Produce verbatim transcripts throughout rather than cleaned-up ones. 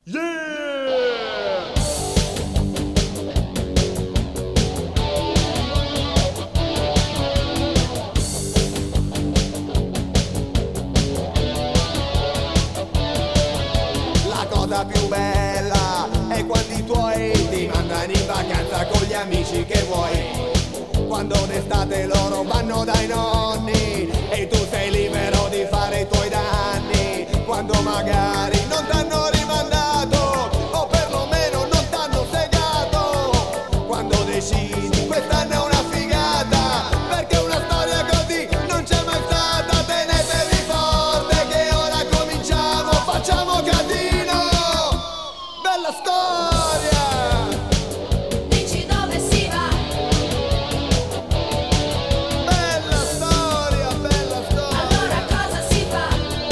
Yeah! La cosa più bella è quando i tuoi ti mandano in vacanza con gli amici che vuoi. Quando d'estate loro vanno dai nonni e tu sei libero di fare i tuoi danni. Quando magari non t'hanno rimandato o perlomeno non t'hanno segato. Quando decidi quest'anno è una figata, perché una storia così non c'è mai stata. Tenetevi forte che ora cominciamo, facciamo casino. Bella storia! Dici dove si va? Bella storia, bella storia! Allora cosa si fa?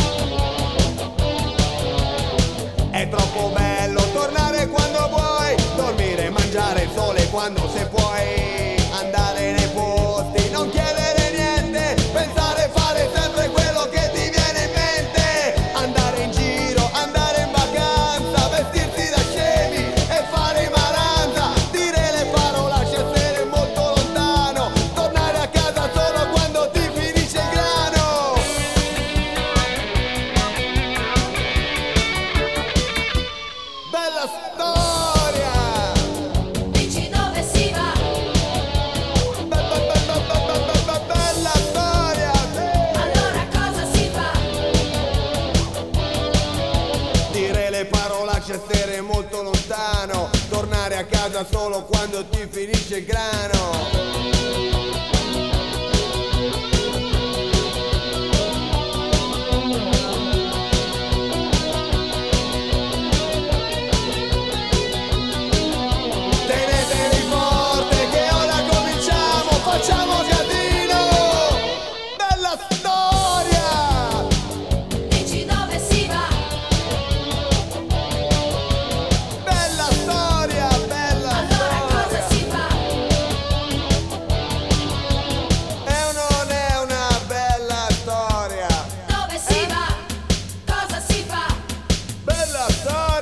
È troppo bello tornare quando vuoi, dormire, mangiare il sole quando se puoi, andare nei posti, non chiedere niente, pensare, fare sempre quello che ti viene in mente, andare in giro, andare in vacanza, vestirsi da scemi e fare i maranza, dire le parolacce, essere molto lontano, tornare a casa solo quando ti finisce il grano. Bella storia! Dici dove si va? Be- be- be- be- be- be- be- be- Bella storia! Allora cosa si fa? Dire le parolacce, essere molto lontano, tornare a casa solo quando ti finisce il grano. Tenetevi forte che ora cominciamo, facciamo casino. Bella storia! Dici dove si va? Bella storia, bella Allora cosa storia! si fa? È o non è una bella storia? Dove si va? Cosa si fa? Bella storia!